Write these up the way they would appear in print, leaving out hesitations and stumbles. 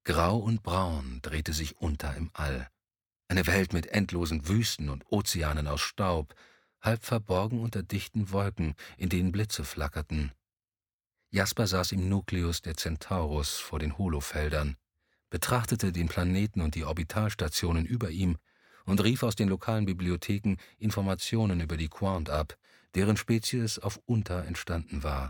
Grau und braun drehte sich unter im All. Eine Welt mit endlosen Wüsten und Ozeanen aus Staub, halb verborgen unter dichten Wolken, in denen Blitze flackerten. Jasper saß im Nukleus der Centaurus vor den Holofeldern, betrachtete den Planeten und die Orbitalstationen über ihm und rief aus den lokalen Bibliotheken Informationen über die Quant ab, deren Spezies auf Unter entstanden war.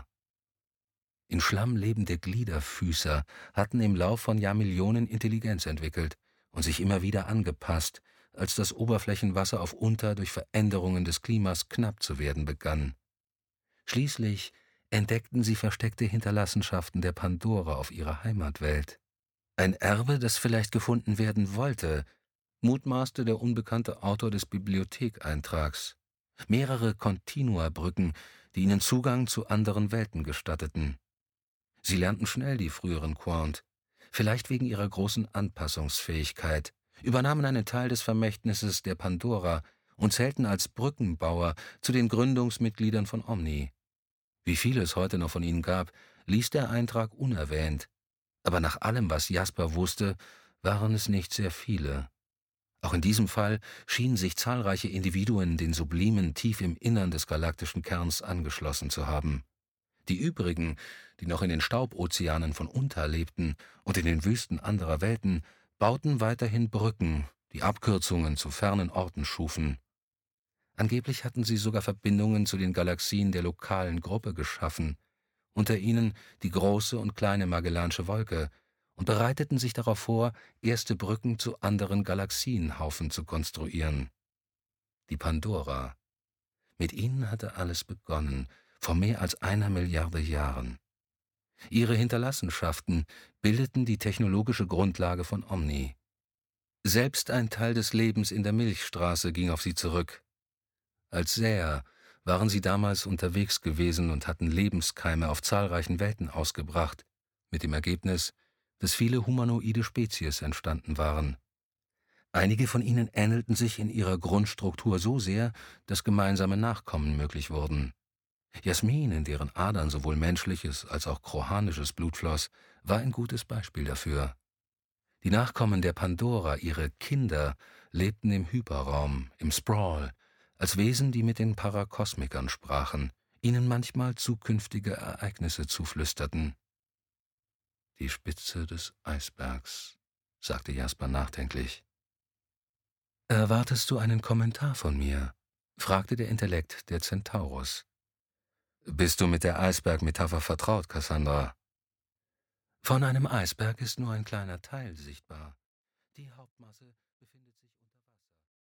In Schlamm lebende Gliederfüßer hatten im Lauf von Jahrmillionen Intelligenz entwickelt und sich immer wieder angepasst, als das Oberflächenwasser auf Unter durch Veränderungen des Klimas knapp zu werden begann. Schließlich entdeckten sie versteckte Hinterlassenschaften der Pandora auf ihrer Heimatwelt. Ein Erbe, das vielleicht gefunden werden wollte, mutmaßte der unbekannte Autor des Bibliothekeintrags. Mehrere Continua-Brücken, die ihnen Zugang zu anderen Welten gestatteten. Sie lernten schnell die früheren Quant, vielleicht wegen ihrer großen Anpassungsfähigkeit, übernahmen einen Teil des Vermächtnisses der Pandora und zählten als Brückenbauer zu den Gründungsmitgliedern von Omni. Wie viel es heute noch von ihnen gab, ließ der Eintrag unerwähnt, aber nach allem, was Jasper wusste, waren es nicht sehr viele. Auch in diesem Fall schienen sich zahlreiche Individuen den Sublimen tief im Innern des galaktischen Kerns angeschlossen zu haben. Die übrigen, die noch in den Staubozeanen von Unter lebten und in den Wüsten anderer Welten, bauten weiterhin Brücken, die Abkürzungen zu fernen Orten schufen. Angeblich hatten sie sogar Verbindungen zu den Galaxien der lokalen Gruppe geschaffen, unter ihnen die große und kleine Magellansche Wolke, und bereiteten sich darauf vor, erste Brücken zu anderen Galaxienhaufen zu konstruieren. Die Pandora. Mit ihnen hatte alles begonnen, vor mehr als 1 Milliarde Jahren. Ihre Hinterlassenschaften bildeten die technologische Grundlage von Omni. Selbst ein Teil des Lebens in der Milchstraße ging auf sie zurück. Als Säher waren sie damals unterwegs gewesen und hatten Lebenskeime auf zahlreichen Welten ausgebracht, mit dem Ergebnis, dass viele humanoide Spezies entstanden waren. Einige von ihnen ähnelten sich in ihrer Grundstruktur so sehr, dass gemeinsame Nachkommen möglich wurden. Jasmin, in deren Adern sowohl menschliches als auch krohanisches Blut floss, war ein gutes Beispiel dafür. Die Nachkommen der Pandora, ihre Kinder, lebten im Hyperraum, im Sprawl, als Wesen, die mit den Parakosmikern sprachen, ihnen manchmal zukünftige Ereignisse zuflüsterten. »Die Spitze des Eisbergs«, sagte Jasper nachdenklich. »Erwartest du einen Kommentar von mir?« fragte der Intellekt der Centaurus. »Bist du mit der Eisbergmetapher vertraut, Cassandra?« »Von einem Eisberg ist nur ein kleiner Teil sichtbar. Die Hauptmasse befindet sich unter Wasser.«